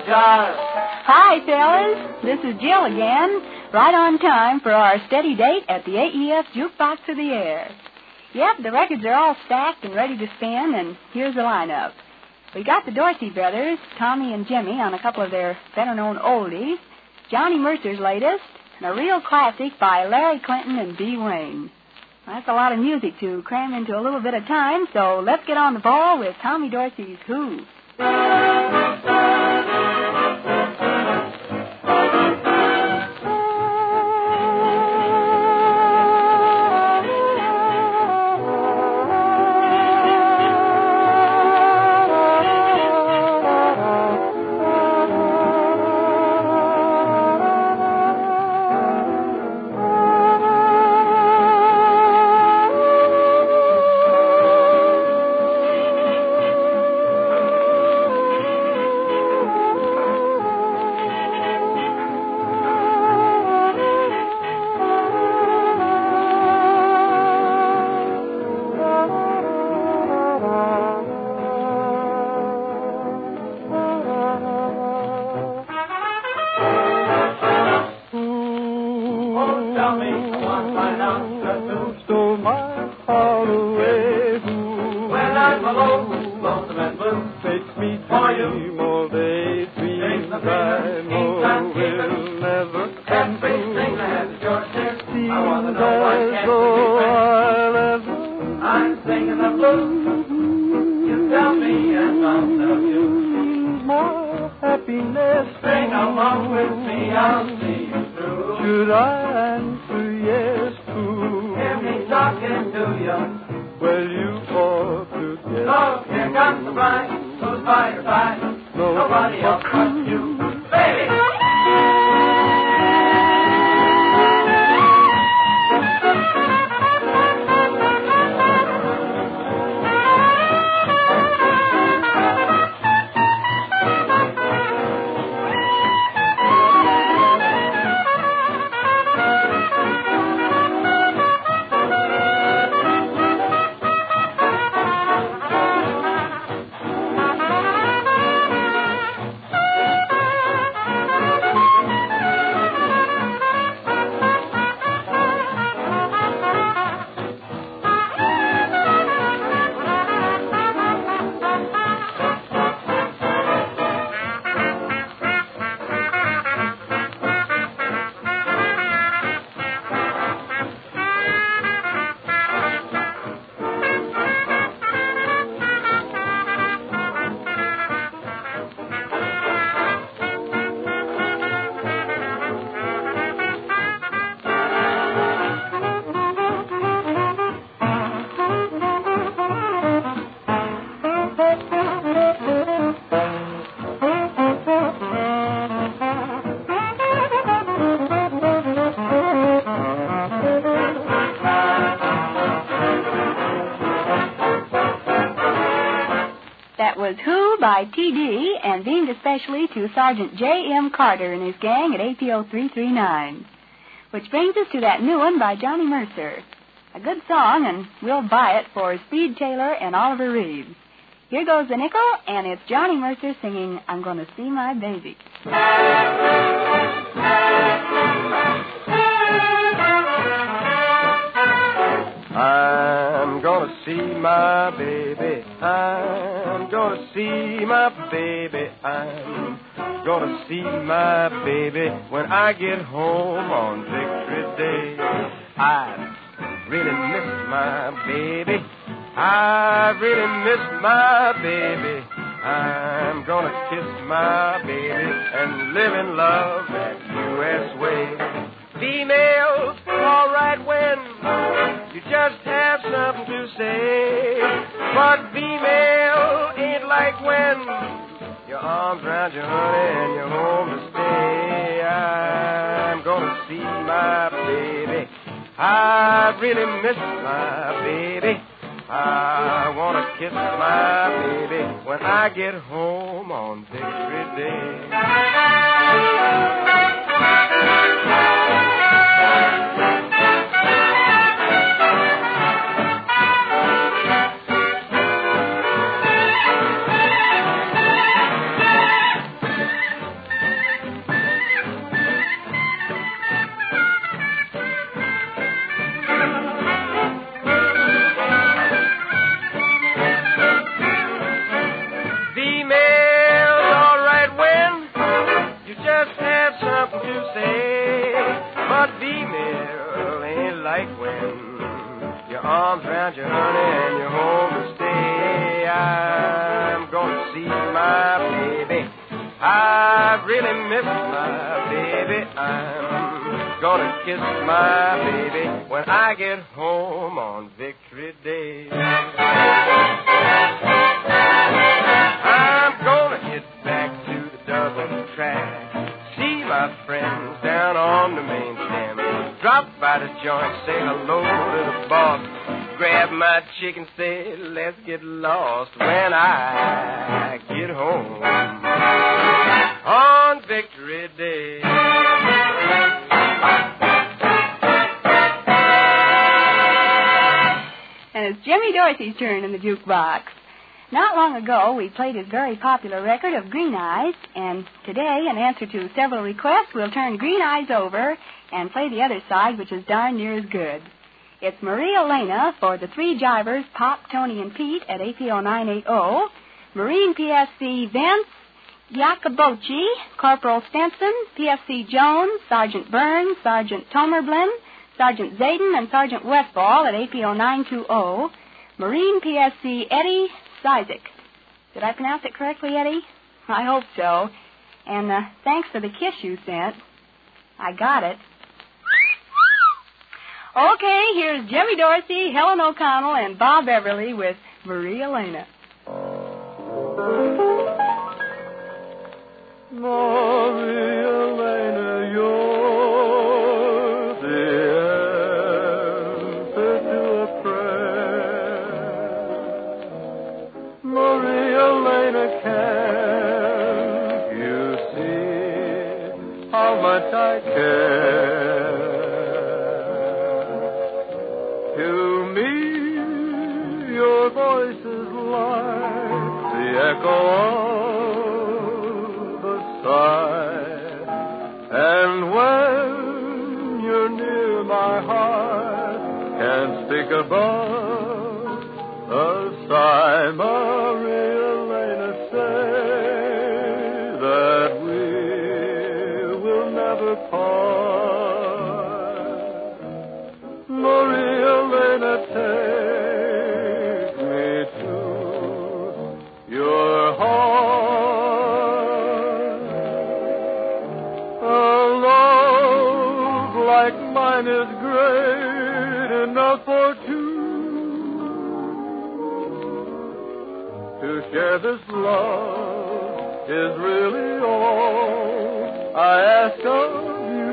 child. Hi, fellas. This is Jill again, right on time for our steady date at the AEF Jukebox of the Air. Yep, the records are all stacked and ready to spin, and here's the lineup. We got the Dorsey brothers, Tommy and Jimmy, on a couple of their better-known oldies, Johnny Mercer's latest, and a real classic by Larry Clinton and Dee Wayne. That's a lot of music to cram into a little bit of time, so let's get on the ball with Tommy Dorsey's Who. Stole my heart away. When I'm alone, lonesome and blue, makes me dream all day. Dreams I know will never end. Seems as though I'll ever. I'm singing the blues. You tell me and I'll tell you. My happiness. Sing along with me, I'll see you through. Should I answer yes? Talking to you. Well, you ought to get. Oh, here comes the bride, who's by your side. Nobody else but you, baby. That was Who by T.D. and themed especially to Sergeant J.M. Carter and his gang at APO 339. Which brings us to that new one by Johnny Mercer. A good song, and we'll buy it for Speed Taylor and Oliver Reeves. Here goes the nickel, and it's Johnny Mercer singing I'm Gonna See My Baby. I'm gonna see my baby. I'm gonna see my baby. I'm gonna see my baby when I get home on Victory Day. I really miss my baby. I really miss my baby. I'm gonna kiss my baby and live in love that U.S. way. Females, all right when you just have something to say. But female ain't like when your arms around your honey and you're home to stay. I'm gonna see my baby. I really miss my baby. I want to kiss my baby when I get home on Victory Day. hot female ain't like when your arms around your honey and you're home to stay. I'm gonna see my baby. I really miss my baby. I'm gonna kiss my baby when I get home on Victory Day. I'm gonna get back to the double track, see my friends down on the main stem, drop by the joint, say hello to the boss, grab my chick and say, let's get lost when I get home on Victory Day. And it's Jimmy Dorsey's turn in the jukebox. Not long ago, we played his very popular record of Green Eyes, and today, in answer to several requests, we'll turn Green Eyes over and play the other side, which is darn near as good. It's Maria Elena for the three jivers, Pop, Tony, and Pete at APO 980, Marine PSC Vince, Jacobochi, Corporal Stenson, PFC Jones, Sergeant Burns, Sergeant Tomerblin, Sergeant Zayden, and Sergeant Westfall at APO 920, Marine PSC Eddie Sizik. Did I pronounce it correctly, Eddie? I hope so. And thanks for the kiss you sent. I got it. Okay, here's Jimmy Dorsey, Helen O'Connell, and Bob Everly with Maria Elena. Maria Elena, you're the answer to a prayer. Maria Elena, can't you see how much I care? To me, your voice is like the echo of a sigh, and when you're near, my heart can't speak above a sigh. Maria Elena, say that we will never part. Maria Elena, take me to your heart. A love like mine is great enough for two. To share this love is really all I ask of you.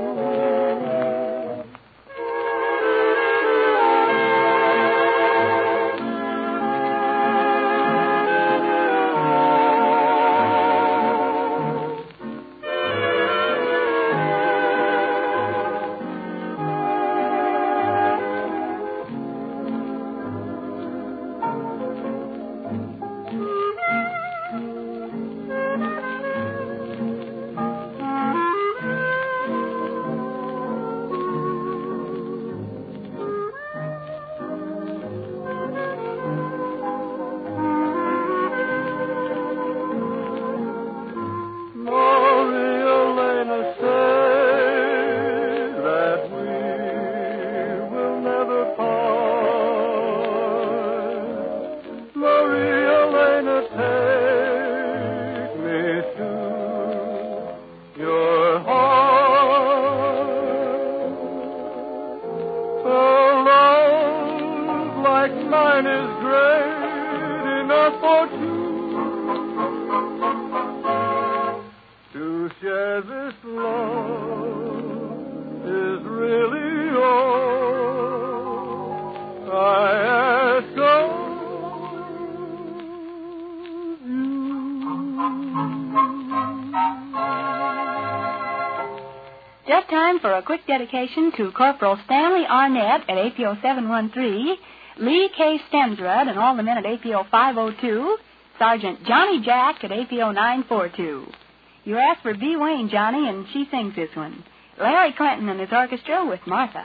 Just time for a quick dedication to Corporal Stanley Arnett at APO 713, Lee K. Stensrud and all the men at APO 502, Sergeant Johnny Jack at APO 942. You asked for B. Wayne, Johnny, and she sings this one. Larry Clinton and his orchestra with Martha.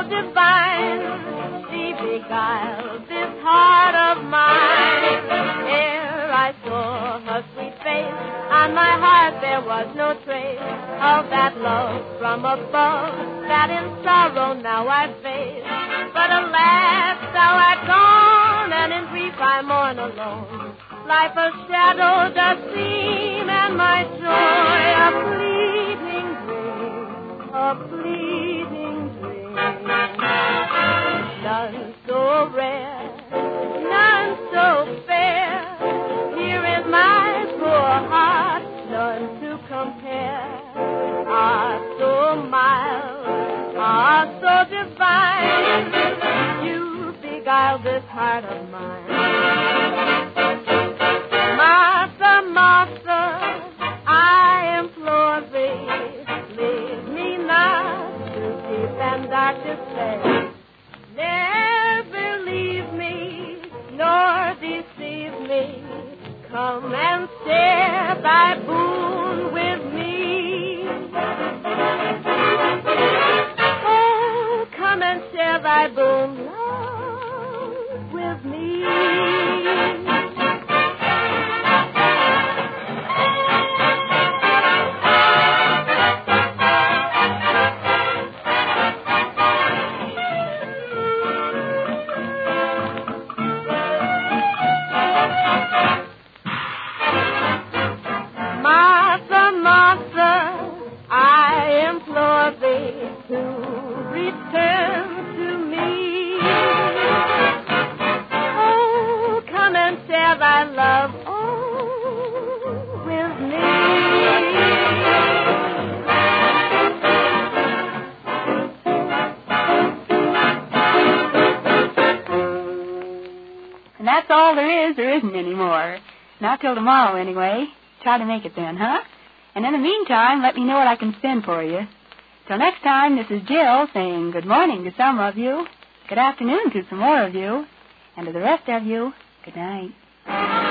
divine. She beguiled this heart of mine. Ere I saw her sweet face, on my heart there was no trace of that love from above that in sorrow now I face. But alas, thou art gone, and in grief I mourn alone. Life a shadow does seem, and my joy a fleeting dream, a fleeting dream. None so rare, none so fair. Here is my poor heart, none to compare. Ah, so mild, ah, so divine. You beguiled this heart of mine. Martha, Martha, I implore thee, leave me not to deep and dark despair. Never leave me, nor deceive me. Come and share thy boon with me. Oh, come and share thy boon, love, with me. That's all there is. There isn't any more. Not till tomorrow, anyway. Try to make it then, huh? And in the meantime, let me know what I can spend for you. Till next time, this is Jill saying good morning to some of you, good afternoon to some more of you, and to the rest of you, good night.